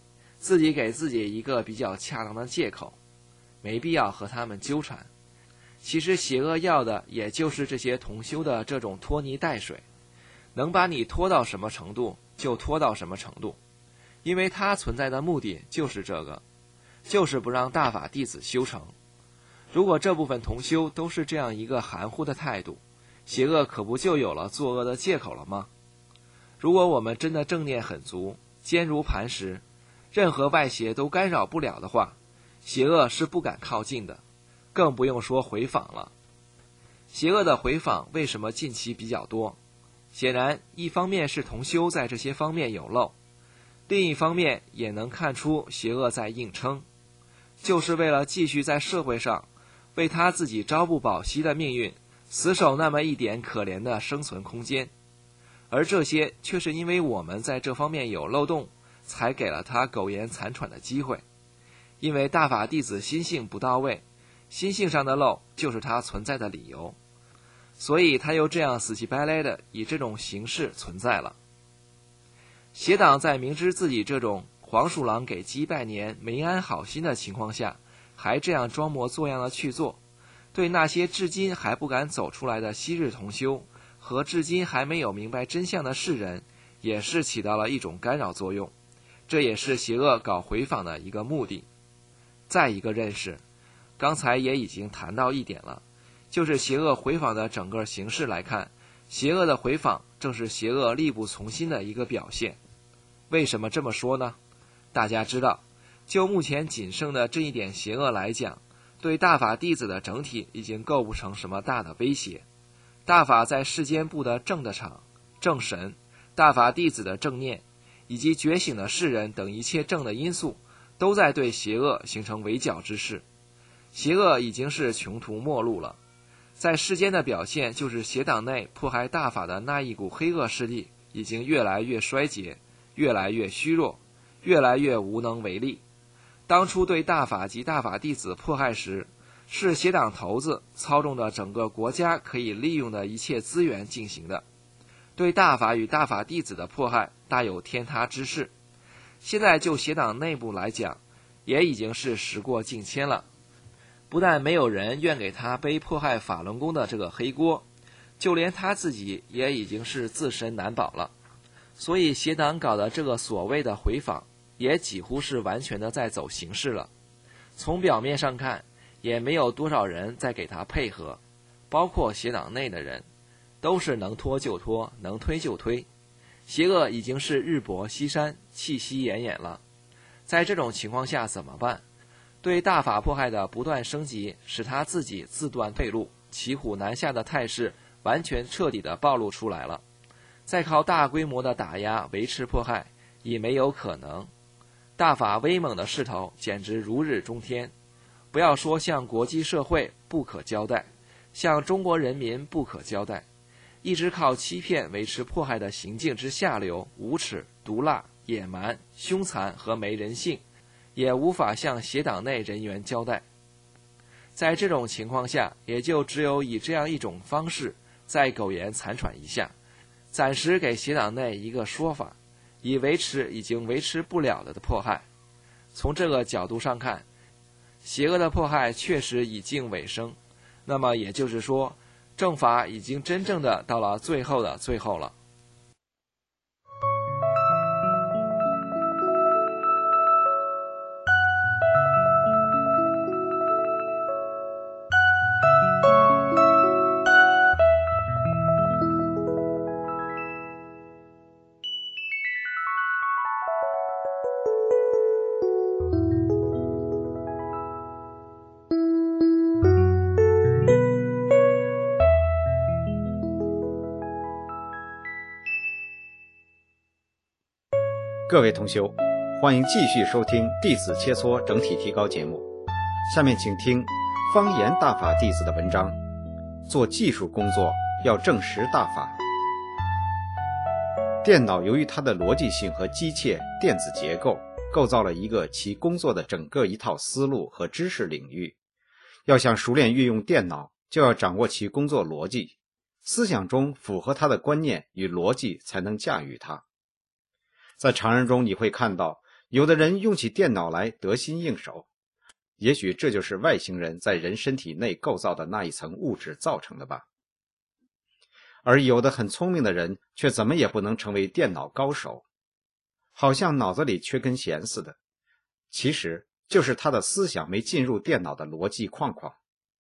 自己给自己一个比较恰当的借口，没必要和他们纠缠。其实邪恶要的也就是这些同修的这种拖泥带水，能把你拖到什么程度就拖到什么程度，因为它存在的目的就是这个，就是不让大法弟子修成。如果这部分同修都是这样一个含糊的态度，邪恶可不就有了作恶的借口了吗？如果我们真的正念很足，坚如磐石，任何外邪都干扰不了的话，邪恶是不敢靠近的，更不用说回访了。邪恶的回访为什么近期比较多？显然一方面是同修在这些方面有漏，另一方面也能看出邪恶在硬撑，就是为了继续在社会上为他自己朝不保夕的命运死守那么一点可怜的生存空间。而这些却是因为我们在这方面有漏洞，才给了他苟延残喘的机会。因为大法弟子心性不到位，心性上的漏就是他存在的理由，所以他又这样死乞白赖的以这种形式存在了。邪党在明知自己这种黄鼠狼给鸡拜年没安好心的情况下，还这样装模作样的去做，对那些至今还不敢走出来的昔日同修和至今还没有明白真相的世人，也是起到了一种干扰作用，这也是邪恶搞回访的一个目的。再一个认识，刚才也已经谈到一点了，就是邪恶回访的整个形式来看，邪恶的回访正是邪恶力不从心的一个表现。为什么这么说呢？大家知道，就目前仅剩的这一点邪恶来讲，对大法弟子的整体已经构不成什么大的威胁。大法在世间部的正的场、正神、大法弟子的正念，以及觉醒的世人等一切正的因素，都在对邪恶形成围剿之势。邪恶已经是穷途末路了，在世间的表现就是邪党内迫害大法的那一股黑恶势力已经越来越衰竭，越来越虚弱，越来越无能为力。当初对大法及大法弟子迫害时，是邪党头子操纵着整个国家可以利用的一切资源进行的，对大法与大法弟子的迫害大有天塌之势。现在就邪党内部来讲，也已经是时过境迁了，不但没有人愿给他背迫害法轮功的这个黑锅，就连他自己也已经是自身难保了。所以邪党搞的这个所谓的回访，也几乎是完全的在走形式了。从表面上看，也没有多少人在给他配合，包括邪党内的人，都是能拖就拖，能推就推。邪恶已经是日薄西山，气息奄奄了。在这种情况下怎么办？对大法迫害的不断升级，使他自己自断退路，骑虎难下的态势完全彻底的暴露出来了。再靠大规模的打压维持迫害已没有可能。大法威猛的势头简直如日中天，不要说向国际社会不可交代，向中国人民不可交代，一直靠欺骗维持迫害的行径之下流、无耻、毒辣、野蛮、凶残和没人性，也无法向邪党内人员交代。在这种情况下，也就只有以这样一种方式再苟延残喘一下，暂时给邪党内一个说法，以维持已经维持不了的迫害。从这个角度上看，邪恶的迫害确实已近尾声，那么也就是说，正法已经真正的到了最后的最后了。 各位同修，欢迎继续收听《弟子切磋整体提高》节目。下面请听方言大法弟子的文章：做技术工作要证实大法。电脑由于它的逻辑性和机械电子结构，构造了一个其工作的整个一套思路和知识领域。要想熟练运用电脑，就要掌握其工作逻辑，思想中符合它的观念与逻辑，才能驾驭它。在常人中你会看到有的人用起电脑来得心应手，也许这就是外星人在人身体内构造的那一层物质造成的吧。而有的很聪明的人却怎么也不能成为电脑高手，好像脑子里缺根弦似的，其实就是他的思想没进入电脑的逻辑框框。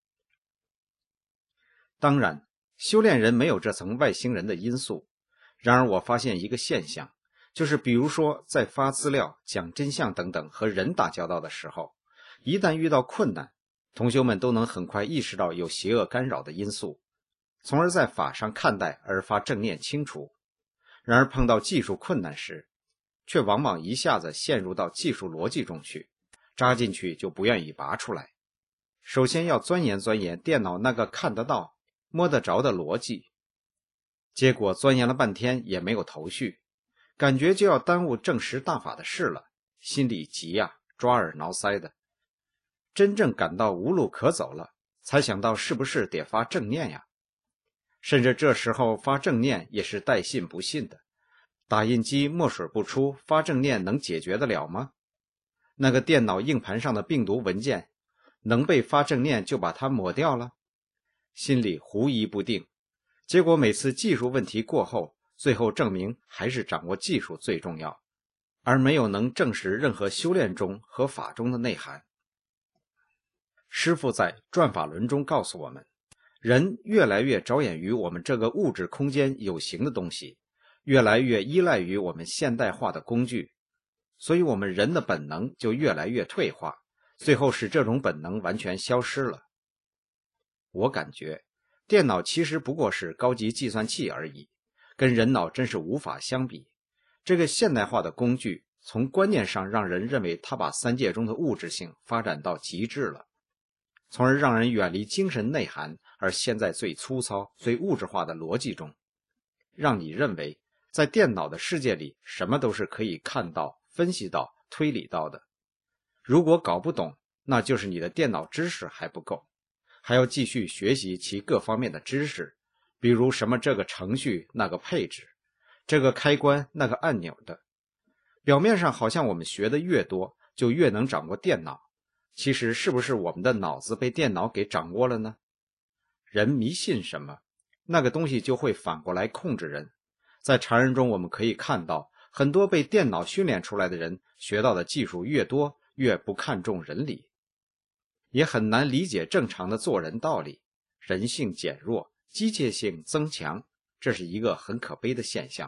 当然，修炼人没有这层外星人的因素，然而我发现一个现象，就是比如说在发资料、讲真相等等和人打交道的时候，一旦遇到困难，同修们都能很快意识到有邪恶干扰的因素，从而在法上看待而发正念清除。然而碰到技术困难时，却往往一下子陷入到技术逻辑中去，扎进去就不愿意拔出来。首先要钻研钻研电脑那个看得到、摸得着的逻辑，结果钻研了半天也没有头绪，感觉就要耽误证实大法的事了，心里急呀，抓耳挠腮的。真正感到无路可走了，才想到是不是得发正念呀？甚至这时候发正念也是带信不信的，打印机墨水不出，发正念能解决得了吗？那个电脑硬盘上的病毒文件能被发正念就把它抹掉了？心里狐疑不定，结果每次技术问题过后，最后证明还是掌握技术最重要，而没有能证实任何修炼中和法中的内涵。师父在转法轮中告诉我们，人越来越着眼于我们这个物质空间有形的东西，越来越依赖于我们现代化的工具，所以我们人的本能就越来越退化，最后使这种本能完全消失了。我感觉电脑其实不过是高级计算器而已，跟人脑真是无法相比。这个现代化的工具从观念上让人认为它把三界中的物质性发展到极致了，从而让人远离精神内涵，而陷在最粗糙、最物质化的逻辑中，让你认为在电脑的世界里什么都是可以看到、分析到、推理到的。如果搞不懂，那就是你的电脑知识还不够，还要继续学习其各方面的知识，比如什么这个程序那个配置，这个开关那个按钮的。表面上好像我们学的越多就越能掌握电脑，其实是不是我们的脑子被电脑给掌握了呢？人迷信什么，那个东西就会反过来控制人。在常人中我们可以看到，很多被电脑训练出来的人学到的技术越多，越不看重人理，也很难理解正常的做人道理，人性减弱，机械性增强，这是一个很可悲的现象。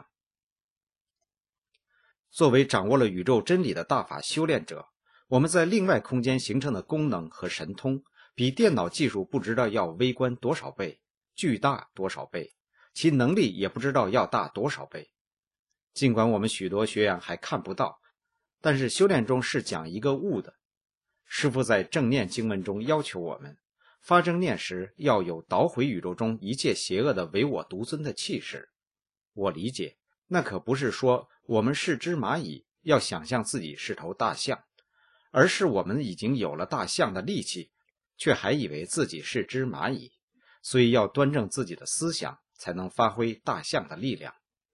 作为掌握了宇宙真理的大法修炼者，我们在另外空间形成的功能和神通，比电脑技术不知道要微观多少倍，巨大多少倍，其能力也不知道要大多少倍。尽管我们许多学员还看不到，但是修炼中是讲一个悟的。师父在正念经文中要求我们，发正念时要有捣毁宇宙中一切邪恶的唯我独尊的气势。我理解，那可不是说我们是只蚂蚁，要想象自己是头大象，而是我们已经有了大象的力气，却还以为自己是只蚂蚁，所以要端正自己的思想，才能发挥大象的力量。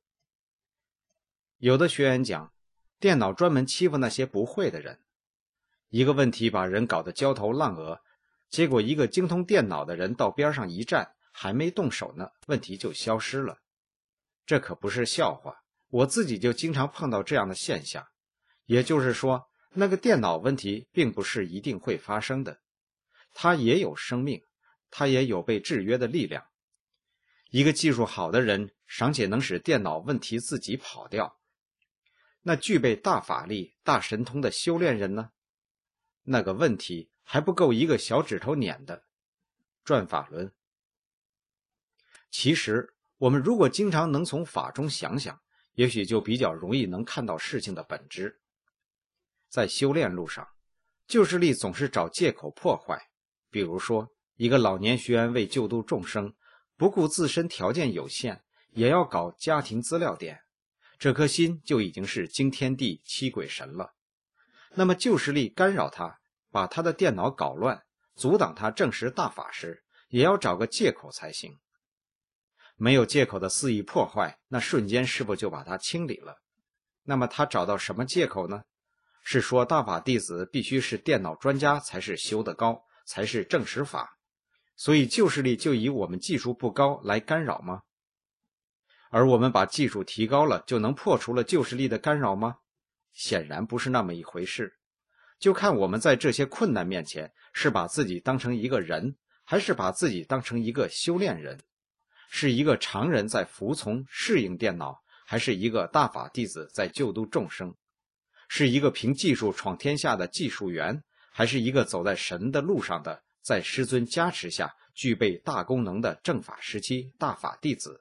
有的学员讲，电脑专门欺负那些不会的人，一个问题把人搞得焦头烂额，结果一个精通电脑的人到边上一站，还没动手呢，问题就消失了。这可不是笑话，我自己就经常碰到这样的现象。也就是说，那个电脑问题并不是一定会发生的，它也有生命，它也有被制约的力量。一个技术好的人尚且能使电脑问题自己跑掉，那具备大法力、大神通的修炼人呢？那个问题还不够一个小指头碾的。转法轮。其实我们如果经常能从法中想想，也许就比较容易能看到事情的本质。在修炼路上，旧势力总是找借口破坏，比如说一个老年学员为救度众生，不顾自身条件有限，也要搞家庭资料点，这颗心就已经是惊天地泣鬼神了。那么旧势力干扰他，把他的电脑搞乱，阻挡他证实大法时，也要找个借口才行。没有借口的肆意破坏，那瞬间师父就把他清理了。那么他找到什么借口呢？ 是说大法弟子必须是电脑专家才是修得高，才是正实法，所以旧势力就以我们技术不高来干扰吗？而我们把技术提高了，就能破除了旧势力的干扰吗？显然不是那么一回事。就看我们在这些困难面前，是把自己当成一个人，还是把自己当成一个修炼人？是一个常人在服从适应电脑，还是一个大法弟子在救度众生？是一个凭技术闯天下的技术员，还是一个走在神的路上的，在师尊加持下具备大功能的正法时期大法弟子？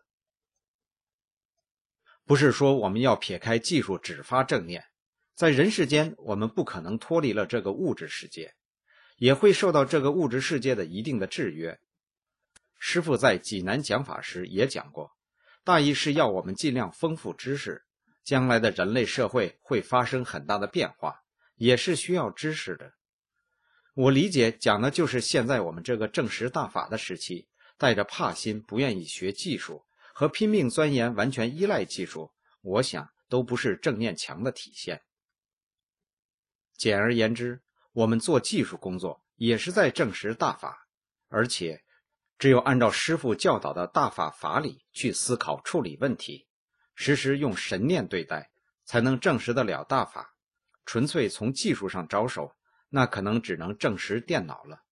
不是说我们要撇开技术只发正念，在人世间我们不可能脱离了这个物质世界，也会受到这个物质世界的一定的制约。师父在济南讲法时也讲过，大意是要我们尽量丰富知识，将来的人类社会会发生很大的变化，也是需要知识的。我理解讲的就是现在我们这个正实大法的时期，带着怕心不愿意学技术和拼命钻研完全依赖技术，我想都不是正念强的体现。简而言之，我们做技术工作也是在正实大法，而且只有按照师父教导的大法法理去思考处理问题，时时用神念对待，才能证实得了大法。纯粹从技术上着手，那可能只能证实电脑了。